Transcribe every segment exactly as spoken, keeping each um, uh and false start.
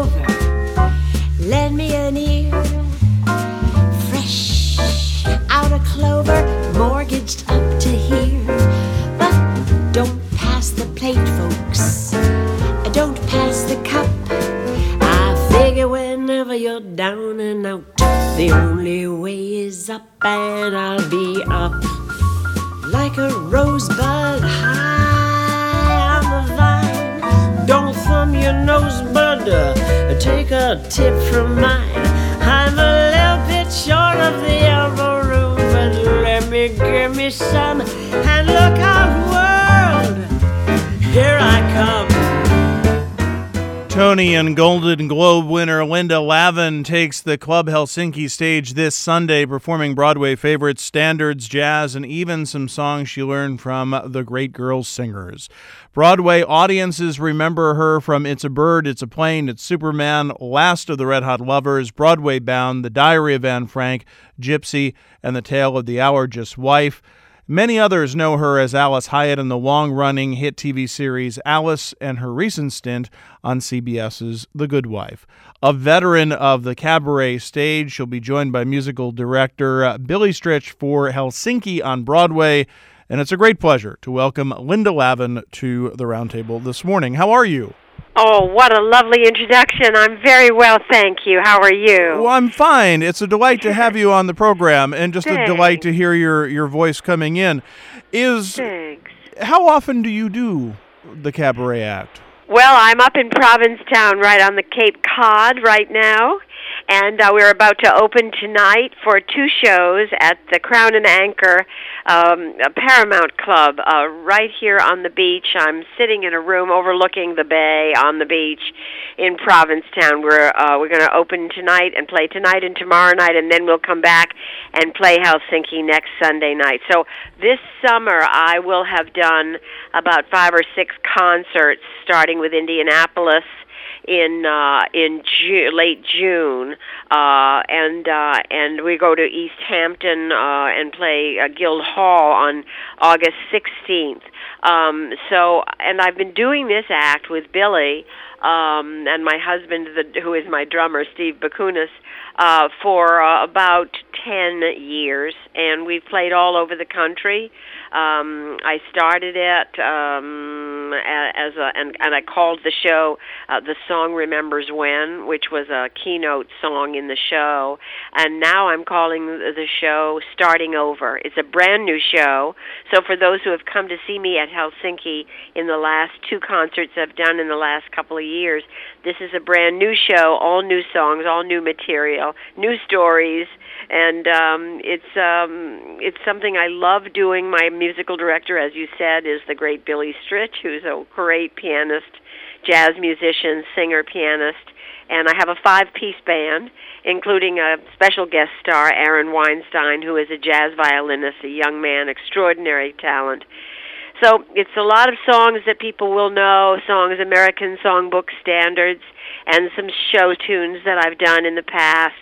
over. Lend me an ear, fresh out of clover, mortgaged up to here. But don't pass the plate, folks. Don't pass the cup. I figure whenever you're down and out, the only way is up, and I'll be up like a rosebud high on the vine. Don't thumb your nose, bud, uh, take a tip from mine. I'm a little bit short of the elbow room, but let me give me some, and look out, world, here I come. Tony and Golden Globe winner Linda Lavin takes the Club Helsinki stage this Sunday, performing Broadway favorites, standards, jazz, and even some songs she learned from the Great Girls Singers. Broadway audiences remember her from It's a Bird, It's a Plane, It's Superman, Last of the Red Hot Lovers, Broadway Bound, The Diary of Anne Frank, Gypsy, and The Tale of the Allergist's Wife. Many others know her as Alice Hyatt in the long-running hit T V series Alice and her recent stint on CBS's The Good Wife. A veteran of the cabaret stage, she'll be joined by musical director uh, Billy Stritch for Helsinki on Broadway. And it's a great pleasure to welcome Linda Lavin to the Roundtable this morning. How are you? Oh, what a lovely introduction. I'm very well, thank you. How are you? Well, I'm fine. It's a delight to have you on the program, and just Thanks. a delight to hear your, your voice coming in. Is Thanks. How often do you do the cabaret act? Well, I'm up in Provincetown right on the Cape Cod right now, and uh, we're about to open tonight for two shows at the Crown and Anchor um, Paramount Club uh, right here on the beach. I'm sitting in a room overlooking the bay on the beach in Provincetown. We're, uh, we're going to open tonight and play tonight and tomorrow night, and then we'll come back and play Helsinki next Sunday night. So this summer I will have done about five or six concerts, starting with Indianapolis in uh, in Ju- late June, uh, and uh, and we go to East Hampton uh, and play uh, Guild Hall on August sixteenth. Um, so, and I've been doing this act with Billy um, and my husband, the, who is my drummer, Steve Bakunis, uh, for uh, about ten years, and we've played all over the country. Um, I started it um, as a, and, and I called the show uh, "The Song Remembers When," which was a keynote song in the show, and now I'm calling the show "Starting Over." It's a brand new show, so for those who have come to see me at Helsinki in the last two concerts I've done in the last couple of years, this is a brand new show, all new songs, all new material, new stories. And um, it's um, it's something I love doing. My musical director, as you said, is the great Billy Stritch, who's a great pianist, jazz musician, singer, pianist. And I have a five-piece band, including a special guest star, Aaron Weinstein, who is a jazz violinist, a young man, extraordinary talent. So it's a lot of songs that people will know, songs, American songbook standards, and some show tunes that I've done in the past.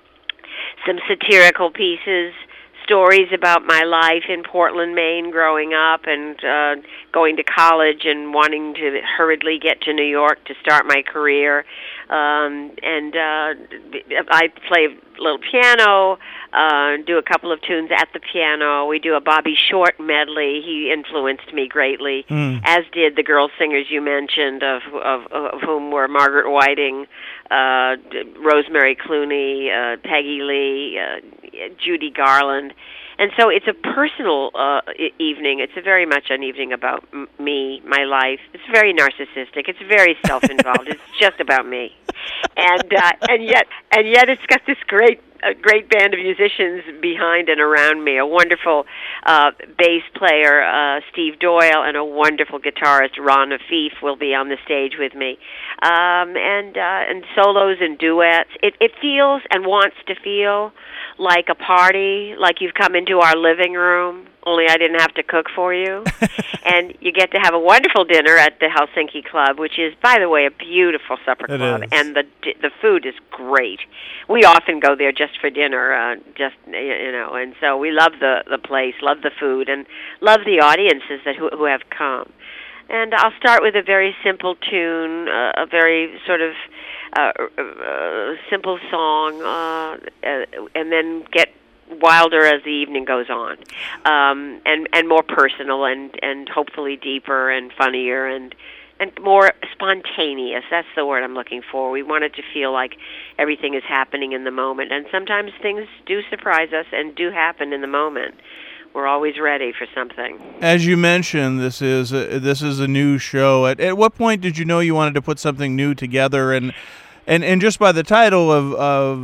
Some satirical pieces, stories about my life in Portland, Maine, growing up and uh, going to college and wanting to hurriedly get to New York to start my career. Um, and uh, I play a little piano, uh, do a couple of tunes at the piano. We do a Bobby Short medley. He influenced me greatly, mm. as did the girl singers you mentioned, of, of, of whom were Margaret Whiting, uh, Rosemary Clooney, uh, Peggy Lee, uh, Judy Garland. And so it's a personal uh, evening. It's a very much an evening about m- me, my life. It's very narcissistic. It's very self-involved. It's just about me, and uh, and yet and yet it's got this great a great band of musicians behind and around me. A wonderful uh, bass player, uh, Steve Doyle, and a wonderful guitarist, Ron Afif, will be on the stage with me, um, and uh, and solos and duets. It, it feels and wants to feel like a party, like you've come into our living room, only I didn't have to cook for you. And you get to have a wonderful dinner at the Helsinki Club, which is, by the way, a beautiful supper it club. Is. And the the food is great. We often go there just for dinner, uh, just you know, and so we love the, the place, love the food, and love the audiences that who, who have come. And I'll start with a very simple tune, uh, a very sort of uh, uh, simple song, uh, uh, and then get wilder as the evening goes on, um, and and more personal, and and hopefully deeper and funnier and. And more spontaneous. That's the word I'm looking for. We want it to feel like everything is happening in the moment. And sometimes things do surprise us and do happen in the moment. We're always ready for something. As you mentioned, this is a, this is a new show. At, at what point did you know you wanted to put something new together? And and, and just by the title of,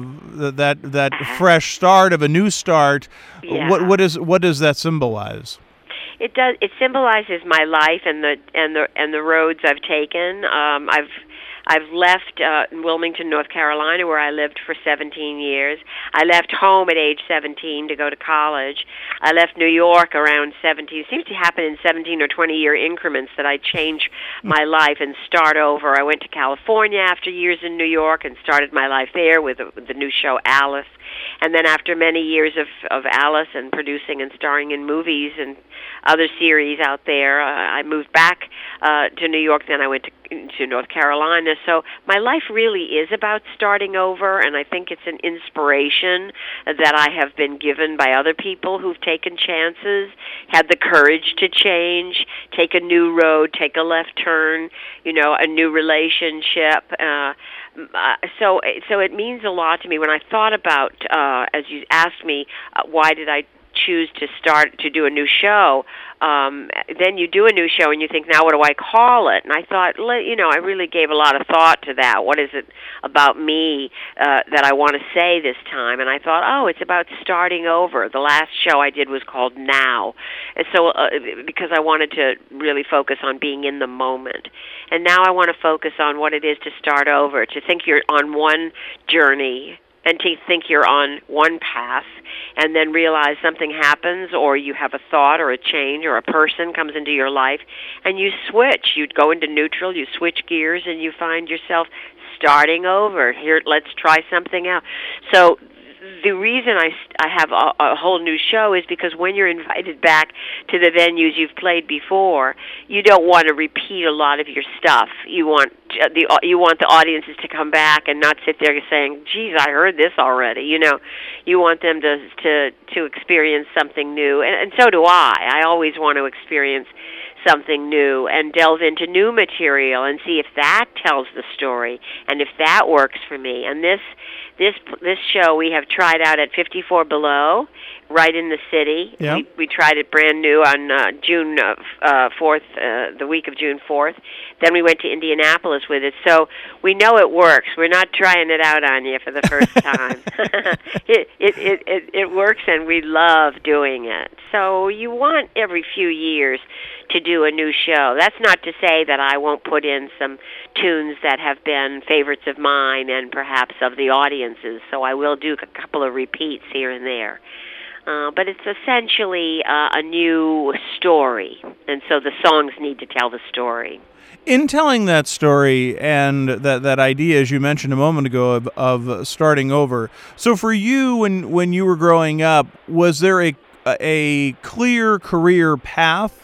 of that that uh-huh. fresh start, of a new start, yeah. what what is what does that symbolize? It does. It symbolizes my life and the and the and the roads I've taken. Um, I've I've left uh, Wilmington, North Carolina, where I lived for seventeen years. I left home at age seventeen to go to college. I left New York around seventeen. It seems to happen in seventeen or twenty-year increments that I change my life and start over. I went to California after years in New York and started my life there with, with the new show Alice. And then after many years of, of Alice and producing and starring in movies and other series out there, uh, I moved back uh, to New York. Then I went to, to North Carolina. So my life really is about starting over, and I think it's an inspiration that I have been given by other people who've taken chances, had the courage to change, take a new road, take a left turn, you know, a new relationship. Uh, Uh, so, so it means a lot to me. When I thought about, uh, as you asked me, uh, why did I choose to start to do a new show? Um, then you do a new show and you think, now what do I call it? And I thought, you know, I really gave a lot of thought to that. What is it about me uh, that I want to say this time? And I thought, oh, it's about starting over. The last show I did was called Now, and so uh, because I wanted to really focus on being in the moment. And now I want to focus on what it is to start over, to think you're on one journey and to think you're on one path, and then realize something happens, or you have a thought or a change or a person comes into your life, and you switch. You go into neutral, you switch gears, and you find yourself starting over. Here, let's try something else. So the reason I, I have a, a whole new show is because when you're invited back to the venues you've played before, you don't want to repeat a lot of your stuff. You want the you want the audiences to come back and not sit there saying, "Geez, I heard this already." You know, you want them to to to experience something new, and, and so do I. I always want to experience something new and delve into new material and see if that tells the story and if that works for me. And this this this show we have tried out at fifty-four Below, right in the city. Yep. We, we tried it brand new on uh, June uh, fourth, uh, the week of June fourth. Then we went to Indianapolis with it. So we know it works. We're not trying it out on you for the first time. it, it, it, it, it works, and we love doing it. So you want every few years to do a new show. That's not to say that I won't put in some tunes that have been favorites of mine and perhaps of the audiences. So I will do a couple of repeats here and there. Uh, but it's essentially uh, a new story, and so the songs need to tell the story. In telling that story and that, that idea, as you mentioned a moment ago, of, of starting over, so for you, when, when you were growing up, was there a, a clear career path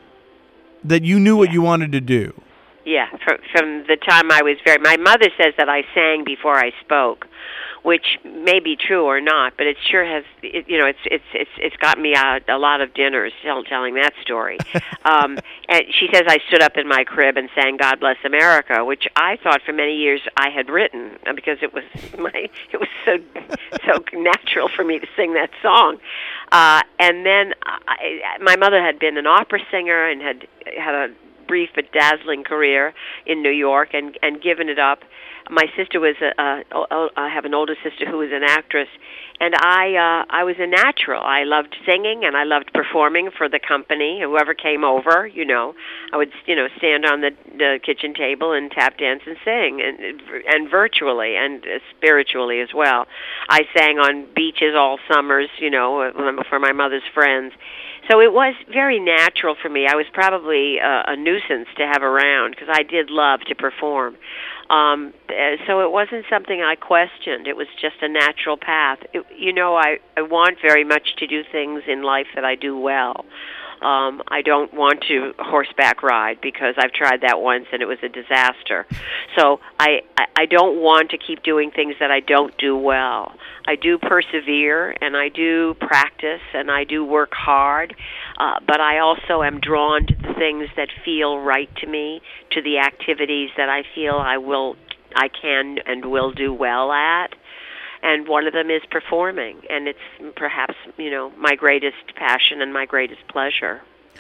that you knew what Yeah. you wanted to do? Yeah, from, from the time I was very... My mother says that I sang before I spoke, which may be true or not, but it sure has, it, you know, it's it's it's it's got me out a lot of dinners tell, telling that story. um, and she says I stood up in my crib and sang "God Bless America," which I thought for many years I had written because it was my it was so so natural for me to sing that song. Uh, and then I, my mother had been an opera singer and had had a brief but dazzling career in New York and and given it up. My sister was a, a, I have an older sister who was an actress, and I uh, I was a natural. I loved singing and I loved performing for the company. Whoever came over, you know, I would you know stand on the, the kitchen table and tap dance and sing, and and virtually and spiritually as well. I sang on beaches all summers, you know, for my mother's friends. So it was very natural for me. I was probably a, a nuisance to have around because I did love to perform. Um, so it wasn't something I questioned. It was just a natural path. It, you know, I, I want very much to do things in life that I do well. Um, I don't want to horseback ride because I've tried that once and it was a disaster. So I, I, I don't want to keep doing things that I don't do well. I do persevere, and I do practice, and I do work hard, uh, but I also am drawn to the things that feel right to me, to the activities that I feel I will, I can and will do well at. And one of them is performing, and it's perhaps, you know, my greatest passion and my greatest pleasure.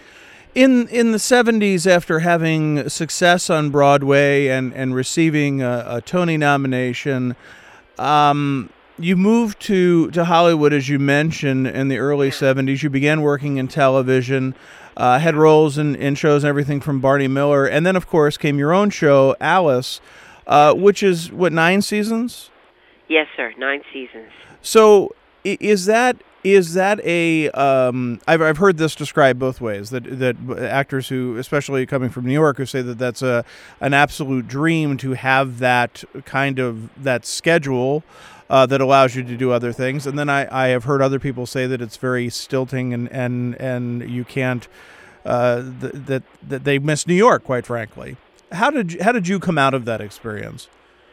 In in the seventies, after having success on Broadway and, and receiving a, a Tony nomination, um, you moved to, to Hollywood, as you mentioned, in the early seventies. You began working in television, uh, had roles in, in shows and everything from Barney Miller. And then, of course, came your own show, Alice, uh, which is, what, nine seasons? Yes, sir, nine seasons. So is that is that a um, I've I've heard this described both ways, that that actors who, especially coming from New York, who say that that's a an absolute dream to have that kind of that schedule uh, that allows you to do other things. And then I, I have heard other people say that it's very stilting and and and you can't uh, th- that that they miss New York, quite frankly. How did you, how did you come out of that experience?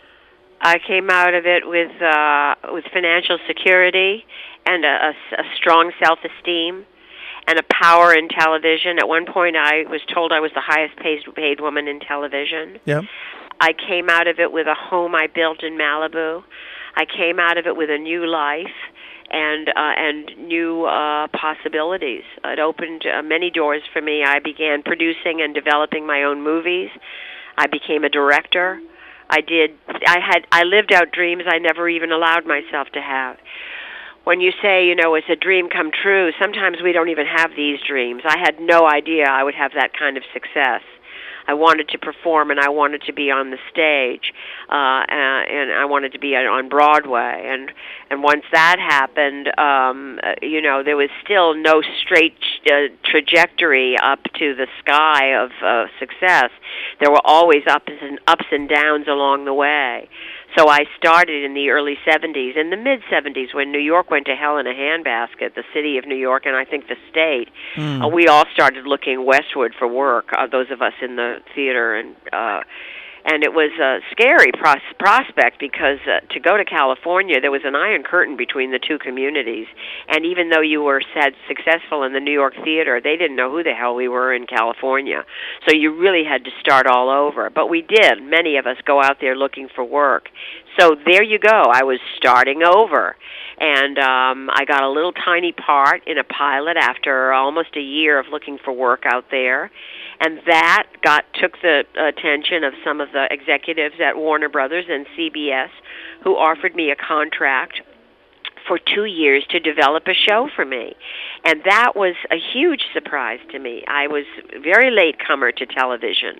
I came out of it with uh, with financial security and a, a, a strong self-esteem and a power in television. At one point, I was told I was the highest paid, paid woman in television. Yeah. I came out of it with a home I built in Malibu. I came out of it with a new life and uh, and new uh, possibilities. It opened uh, many doors for me. I began producing and developing my own movies. I became a director. I did. I had. I lived out dreams I never even allowed myself to have. When you say, you know, it's a dream come true, sometimes we don't even have these dreams. I had no idea I would have that kind of success. I wanted to perform, and I wanted to be on the stage, uh, uh, and I wanted to be on Broadway. And and once that happened, um, uh, you know, there was still no straight uh, trajectory up to the sky of uh, success. There were always ups and ups and downs along the way. So I started in the early seventies, in the mid-seventies, when New York went to hell in a handbasket, the city of New York, and I think the state. Mm. Uh, we all started looking westward for work, uh, those of us in the theater, and uh, and it was a scary pros- prospect because uh, to go to California, there was an iron curtain between the two communities, and even though you were said successful in the New York theater, they didn't know who the hell we were in California. So you really had to start all over. But we did. Many of us go out there looking for work. So there you go. I was starting over. And um, I got a little tiny part in a pilot after almost a year of looking for work out there. And that got took the attention of some of the executives at Warner Brothers and C B S, who offered me a contract for two years to develop a show for me. And that was a huge surprise to me. I was a very late comer to television.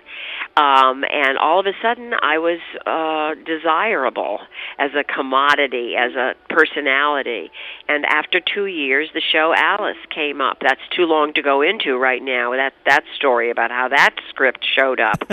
Um, and all of a sudden, I was uh, desirable as a commodity, as a personality. And after two years, the show Alice came up. That's too long to go into right now, that that story about how that script showed up.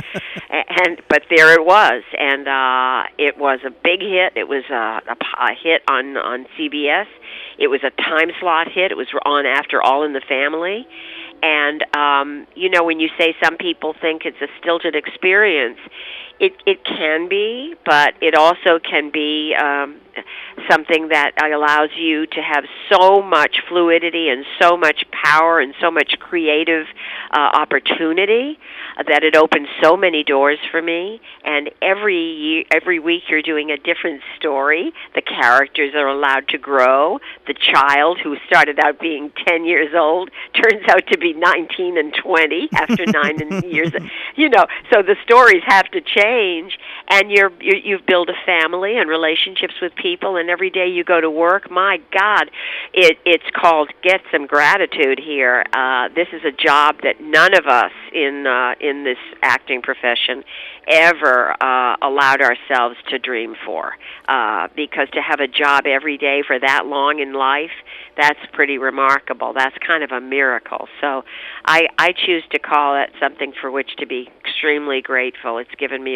and But there it was. And uh, it was a big hit. It was a, a, a hit on, on C B S. It was a time slot hit. It was on after All in the Family. And, um, you know, when you say some people think it's a stilted experience, it, it can be, but it also can be um, something that allows you to have so much fluidity and so much power and so much creative uh, opportunity that it opens so many doors for me. And every year, every week you're doing a different story. The characters are allowed to grow. The child who started out being ten years old turns out to be nineteen and twenty after nine years. You know, so the stories have to change, and you're, you're you've built a family and relationships with people, and every day you go to work, my God, it it's called Get Some Gratitude here. Uh, this is a job that none of us in uh, in this acting profession ever uh, allowed ourselves to dream for, uh, because to have a job every day for that long in life, that's pretty remarkable. That's kind of a miracle. So I, I choose to call it something for which to be extremely grateful. It's given me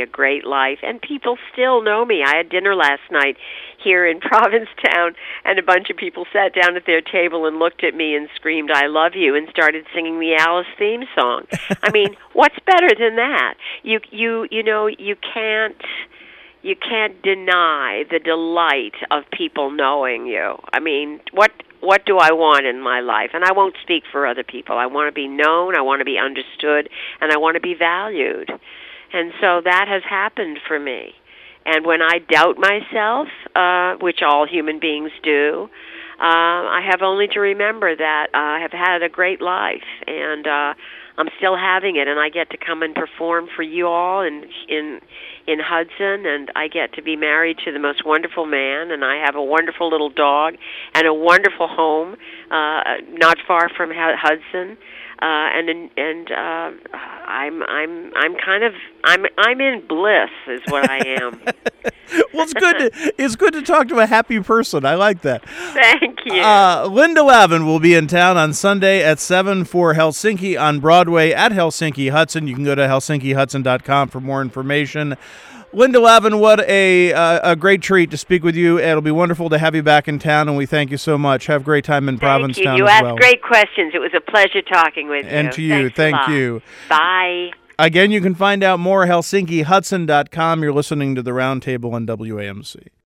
a great life, and people still know me. I had dinner last night here in Provincetown, and a bunch of people sat down at their table and looked at me and screamed, "I love you," and started singing the Alice theme song. I mean, what's better than that? You you you know, you can't you can't deny the delight of people knowing you. I mean, what what do I want in my life? And I won't speak for other people. I want to be known, I want to be understood, and I want to be valued. And so that has happened for me. And when I doubt myself, uh, which all human beings do, uh, I have only to remember that uh, I have had a great life, and uh, I'm still having it, and I get to come and perform for you all in in in Hudson, and I get to be married to the most wonderful man, and I have a wonderful little dog and a wonderful home uh, not far from Hudson. Uh, and and uh, I'm I'm I'm kind of I'm I'm in bliss is what I am. Well, it's good to it's good to talk to a happy person. I like that. Thank you. Uh, Linda Lavin will be in town on Sunday at seven for Helsinki on Broadway at Helsinki Hudson. You can go to helsinki hudson dot com for more information. Linda Lavin, what a uh, a great treat to speak with you. It'll be wonderful to have you back in town, and we thank you so much. Have a great time in Provincetown as well. You asked great questions. It was a pleasure talking with you. And to you, thank you. Bye. Again, you can find out more at helsinki hudson dot com. You're listening to The Roundtable on W A M C.